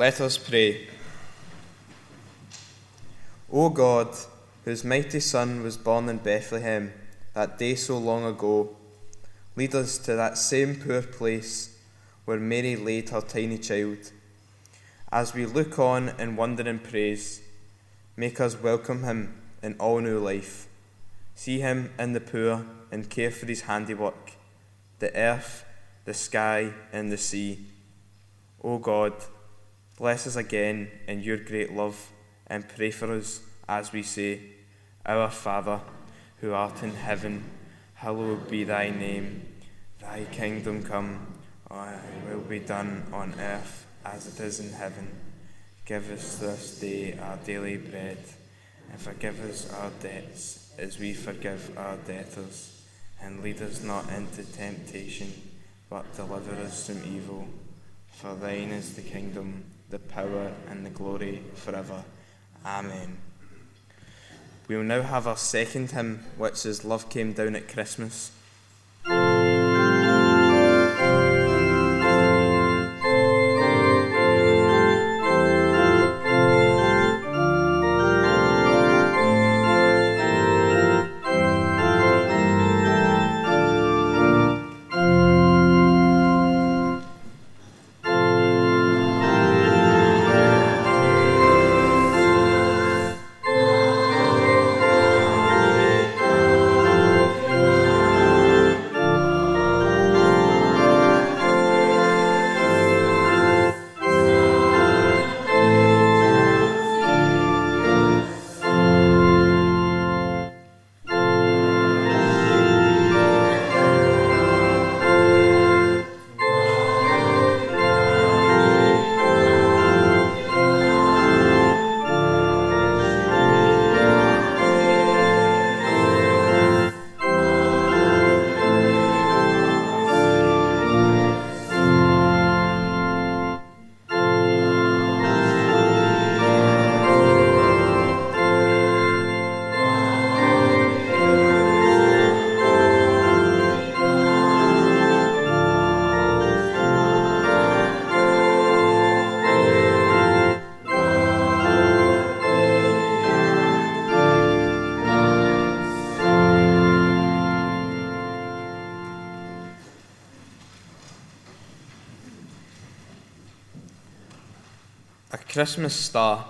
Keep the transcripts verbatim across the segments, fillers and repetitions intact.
Let us pray. O God, whose mighty Son was born in Bethlehem, that day so long ago, lead us to that same poor place where Mary laid her tiny child. As we look on in wonder and praise, make us welcome him in all new life. See him in the poor and care for his handiwork, the earth, the sky, and the sea. O God, bless us again in your great love, and pray for us as we say, Our Father, who art in heaven, hallowed be thy name. Thy kingdom come, thy will be done on earth as it is in heaven. Give us this day our daily bread, and forgive us our debts as we forgive our debtors. And lead us not into temptation, but deliver us from evil. For thine is the kingdom, the power, and the glory forever. Amen. We will now have our second hymn, which is Love Came Down at Christmas. A Christmas star.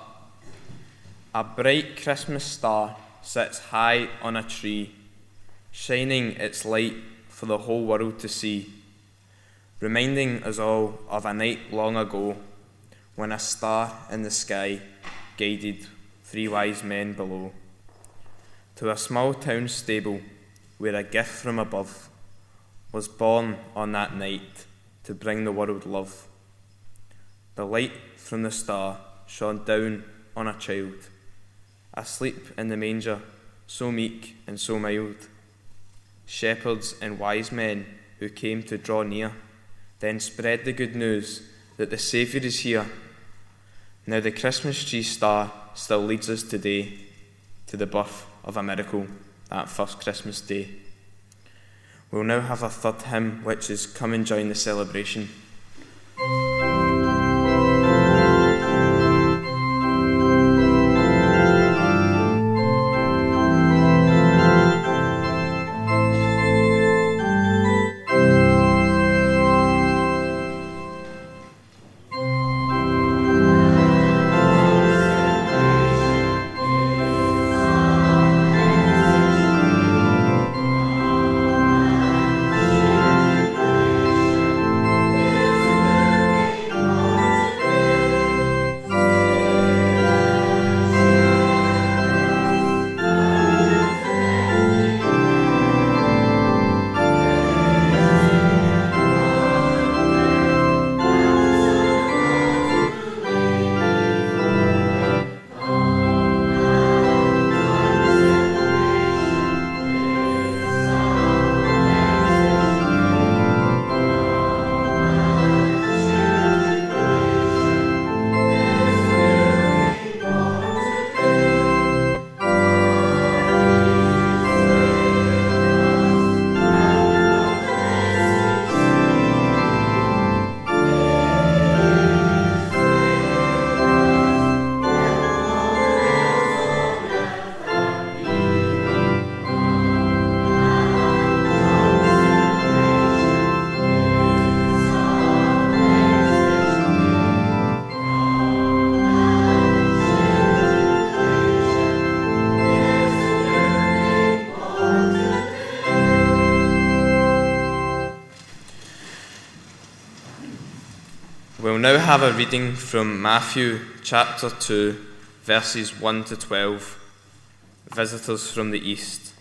A bright Christmas star sits high on a tree, shining its light for the whole world to see, reminding us all of a night long ago when a star in the sky guided three wise men below to a small town stable where a gift from above was born on that night to bring the world love. The light from the star shone down on a child, asleep in the manger, so meek and so mild. Shepherds and wise men who came to draw near then spread the good news that the Saviour is here. Now the Christmas tree star still leads us today to the birth of a miracle that first Christmas day. We'll now have a third hymn, which is Come and Join the Celebration. Yeah. now have a reading from Matthew chapter two, verses one to twelve, Visitors from the East.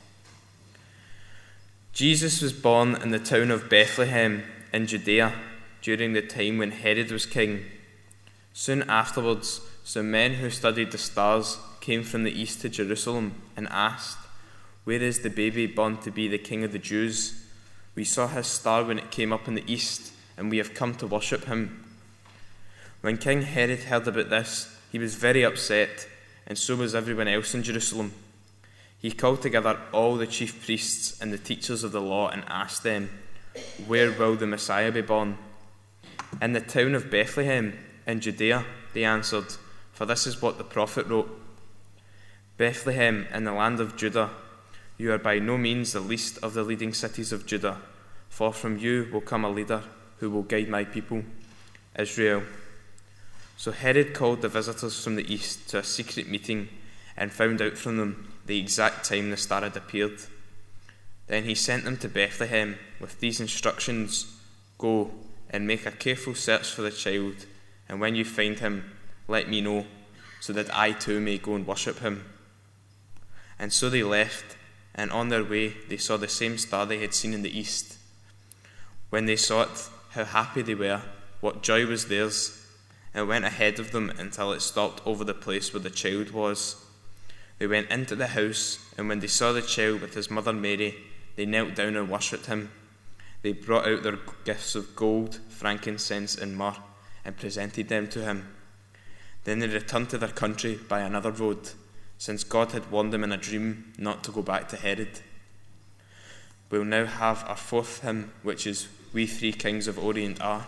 Jesus was born in the town of Bethlehem in Judea during the time when Herod was king. Soon afterwards, some men who studied the stars came from the east to Jerusalem and asked, "Where is the baby born to be the King of the Jews? We saw his star when it came up in the east, and we have come to worship him." When King Herod heard about this, he was very upset, and so was everyone else in Jerusalem. He called together all the chief priests and the teachers of the law and asked them, "Where will the Messiah be born?" "In the town of Bethlehem in Judea," they answered, "for this is what the prophet wrote. Bethlehem in the land of Judah, you are by no means the least of the leading cities of Judah, for from you will come a leader who will guide my people, Israel." So Herod called the visitors from the east to a secret meeting and found out from them the exact time the star had appeared. Then he sent them to Bethlehem with these instructions: "Go and make a careful search for the child, and when you find him, let me know, so that I too may go and worship him." And so they left, and on their way they saw the same star they had seen in the east. When they saw it, how happy they were, what joy was theirs, and went ahead of them until it stopped over the place where the child was. They went into the house, and when they saw the child with his mother Mary, they knelt down and worshipped him. They brought out their gifts of gold, frankincense, and myrrh, and presented them to him. Then they returned to their country by another road, since God had warned them in a dream not to go back to Herod. We'll now have our fourth hymn, which is "We Three Kings of Orient Are."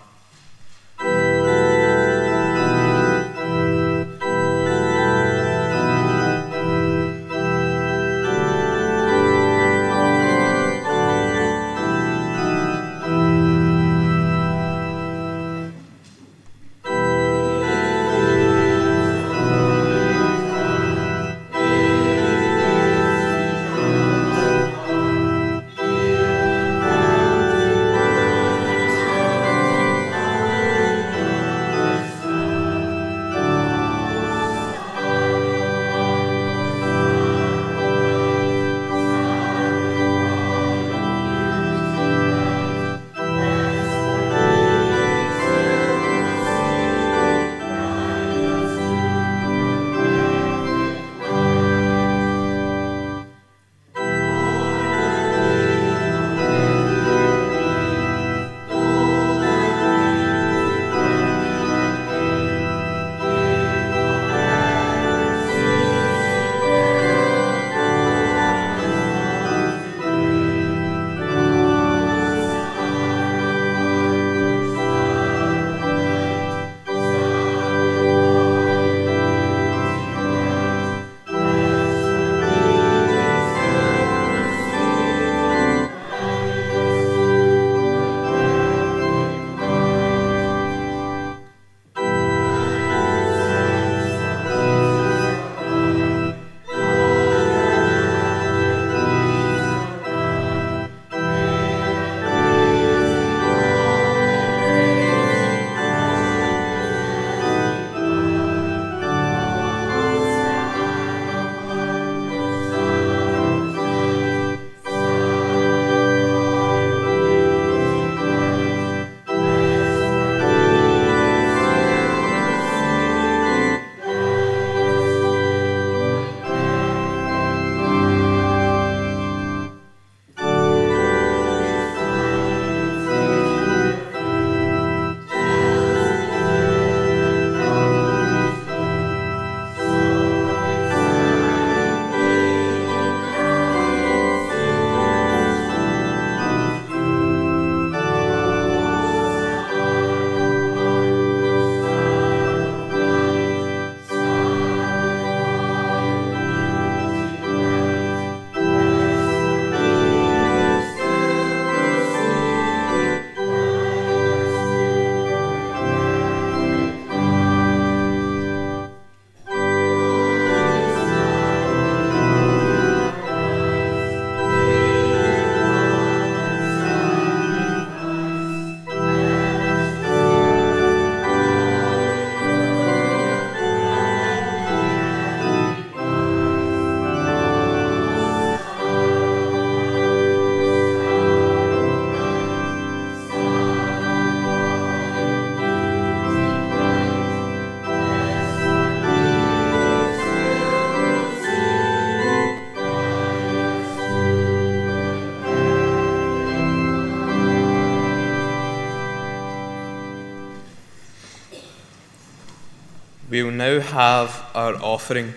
We'll now have our offering.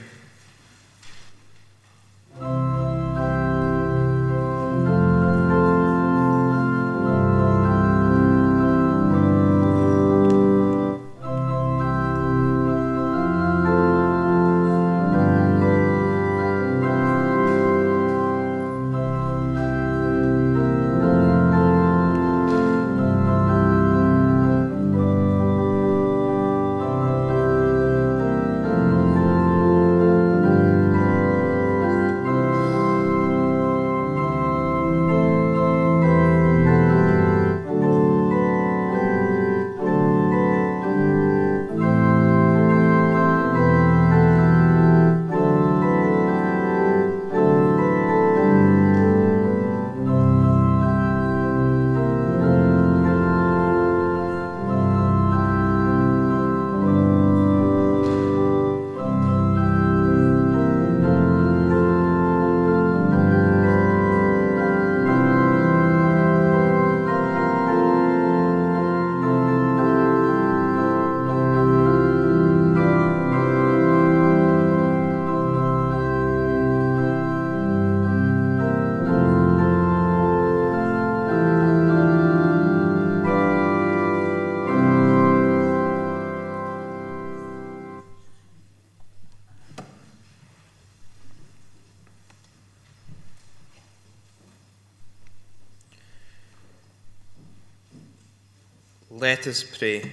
Let us pray.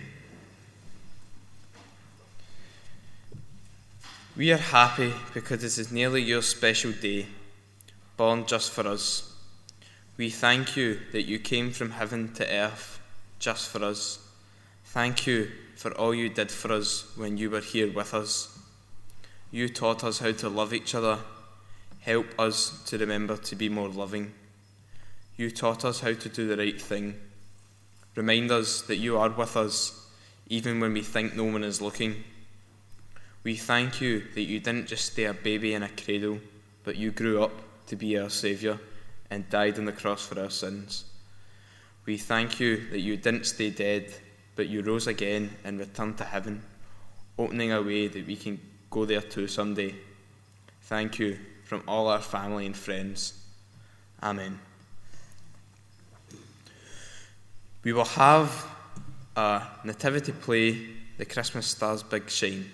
We are happy because this is nearly your special day, born just for us. We thank you that you came from heaven to earth just for us. Thank you for all you did for us when you were here with us. You taught us how to love each other. Help us to remember to be more loving. You taught us how to do the right thing. Remind us that you are with us, even when we think no one is looking. We thank you that you didn't just stay a baby in a cradle, but you grew up to be our Saviour and died on the cross for our sins. We thank you that you didn't stay dead, but you rose again and returned to heaven, opening a way that we can go there too someday. Thank you from all our family and friends. Amen. We will have a nativity play, The Christmas Star's Big Shine.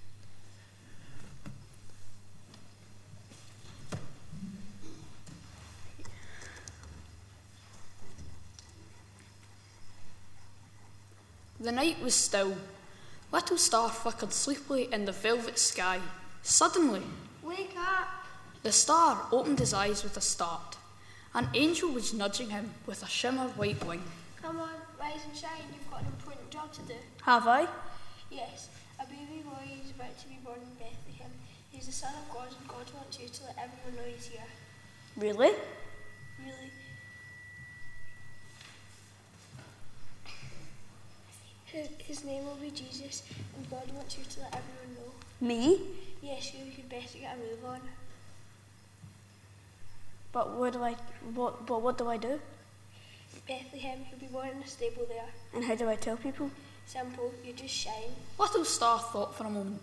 The night was still. Little Star flickered sleepily in the velvet sky. Suddenly, wake up! The star opened his eyes with a start. An angel was nudging him with a shimmer white wing. Come on, rise and shine, you've got an important job to do. Have I? Yes, a baby boy is about to be born in Bethlehem. He's the Son of God, and God wants you to let everyone know he's here. Really? Really. His, his name will be Jesus, and God wants you to let everyone know. Me? Yes, you could better get a move on. But what do I what but what do I do? Bethlehem, you'll be born in a stable there. And how do I tell people? Simple, you just shine. Little Star thought for a moment.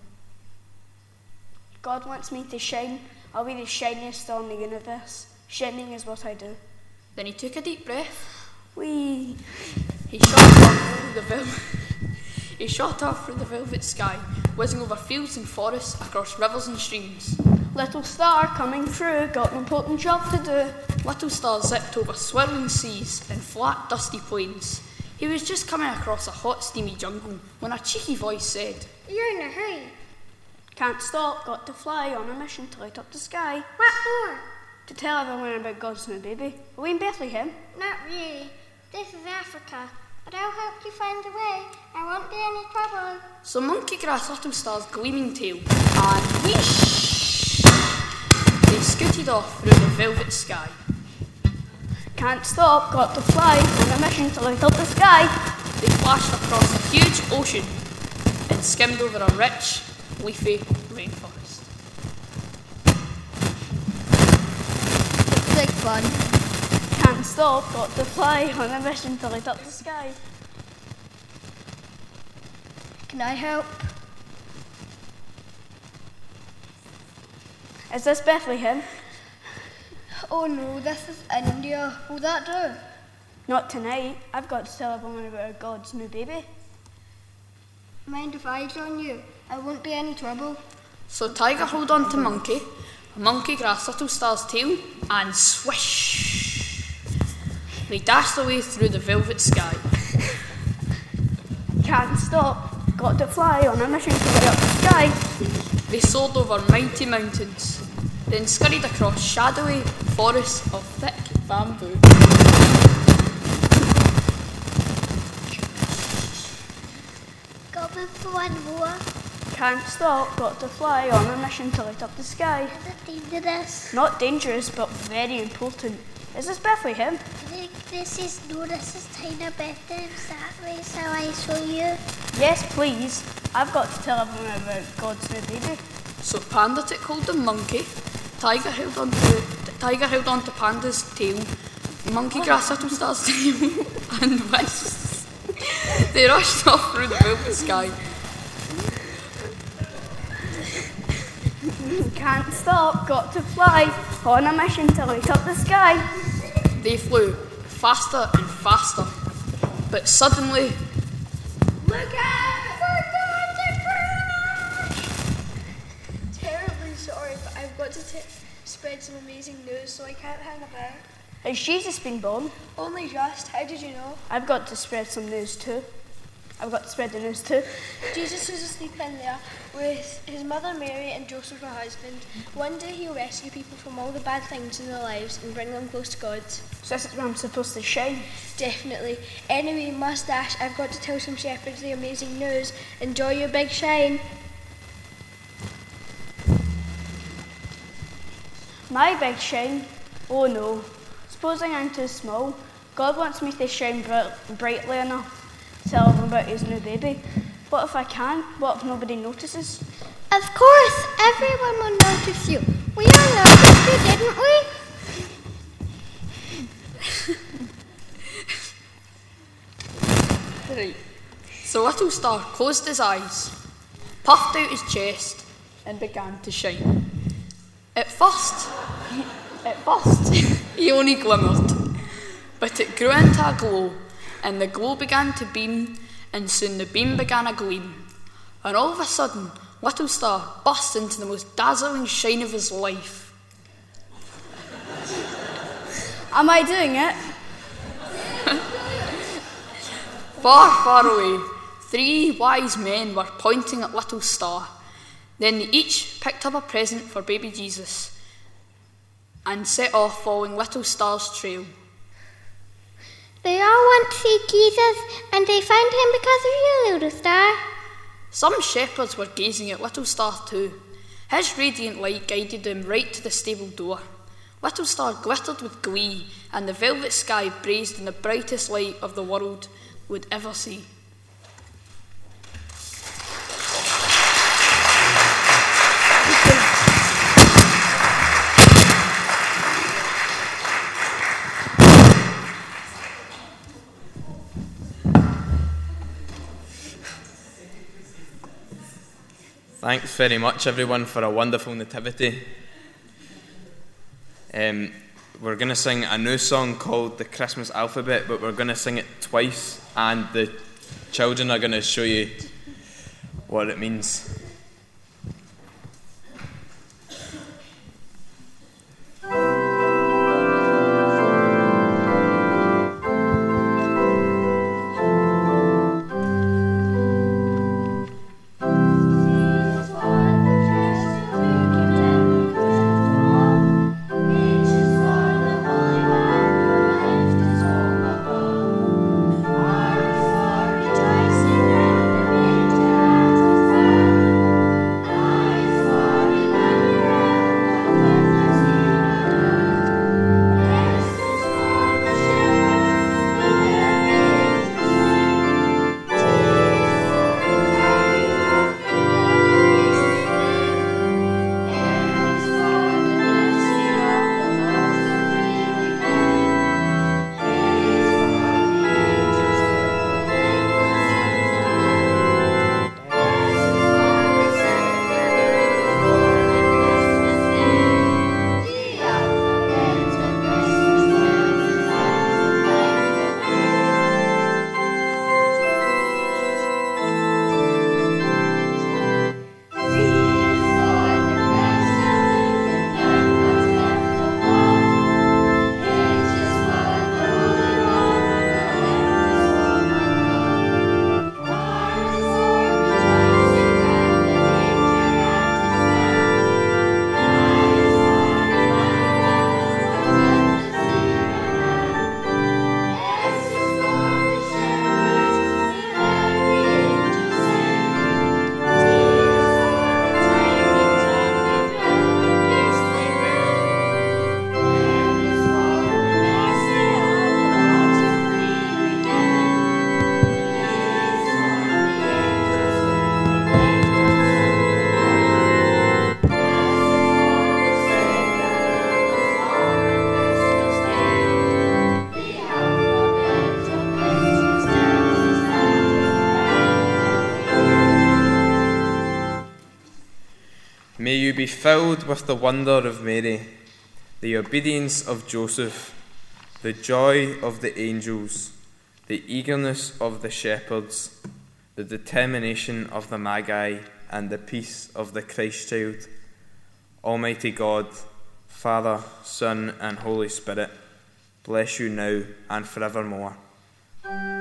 God wants me to shine. I'll be the shiniest star in the universe. Shining is what I do. Then he took a deep breath. Whee! He shot off through the velvet. He shot off through the velvet sky, whizzing over fields and forests, across rivers and streams. Little star coming through, got an important job to do. Little Star zipped over swirling seas and flat, dusty plains. He was just coming across a hot, steamy jungle when a cheeky voice said, You're in a hurry. Can't stop, got to fly on a mission to light up the sky. What for? To tell everyone about God's new baby. Are we in Bethlehem? Not really. This is Africa. But I'll help you find the way. I won't be any trouble. So Monkey grasped Little Star's gleaming tail, and whoosh! They scooted off through the velvet sky. Can't stop, got to fly on a mission to light up the sky. They flashed across a huge ocean and skimmed over a rich, leafy rainforest. Looks like fun. Can't stop, got to fly on a mission to light up the sky. Can I help? Is this Bethlehem? Oh no, this is India. Will that do? Not tonight. I've got to tell everyone about God's new baby. Mind if I join you? I won't be any trouble. So Tiger held on to Monkey, Monkey grasped Little Star's tail, and swish! They dashed away through the velvet sky. Can't stop. Got to fly on a mission to way up the sky. They soared over mighty mountains, then scurried across shadowy forests of thick bamboo. Got me for one more. Can't stop. Got to fly on a mission to light up the sky. Is it dangerous? Not dangerous, but very important. Is this Bethlehem? This is, no, this is Tiny Bethlehem. That way, shall I show you? Yes, please. I've got to tell everyone about God's new baby. So Panda took hold of Monkey, Tiger held on to Tiger held on to Panda's tail, Monkey grasped Little Star's tail, and whisked. They rushed off through the velvet sky. Can't stop. Got to fly on a mission to light up the sky. They flew faster and faster, but suddenly, Look out! We're going to crash! Terribly sorry, but I've got to t- spread some amazing news, so I can't hang about. Has Jesus been born? Only just. How did you know? I've got to spread some news too. I've got to spread the news too. Jesus was asleep in there with his mother Mary and Joseph, her husband. One day he'll rescue people from all the bad things in their lives and bring them close to God. So this is where I'm supposed to shine. Definitely. Anyway, mustache, I've got to tell some shepherds the amazing news. Enjoy your big shine. My big shine? Oh no. Supposing I'm too small, God wants me to shine bright, brightly enough to tell everyone about his new baby. What if I can't? What if nobody notices? Of course, everyone will notice you. We all noticed you, didn't we? right. So Little Star closed his eyes, puffed out his chest, and began to shine. At first, at first, he only glimmered, but it grew into a glow, and the glow began to beam, and soon the beam began a gleam. And all of a sudden, Little Star burst into the most dazzling shine of his life. Am I doing it? Far, far away, three wise men were pointing at Little Star. Then they each picked up a present for baby Jesus and set off following Little Star's trail. They all want to see Jesus, and they found him because of you, Little Star. Some shepherds were gazing at Little Star too. His radiant light guided them right to the stable door. Little Star glittered with glee, and the velvet sky blazed in the brightest light of the world would ever see. Thanks very much, everyone, for a wonderful nativity. Um, we're going to sing a new song called The Christmas Alphabet, but we're going to sing it twice, and the children are going to show you what it means. Rejoicing May you be filled with the wonder of Mary, the obedience of Joseph, the joy of the angels, the eagerness of the shepherds, the determination of the Magi, and the peace of the Christ child. Almighty God, Father, Son, and Holy Spirit, bless you now and forevermore.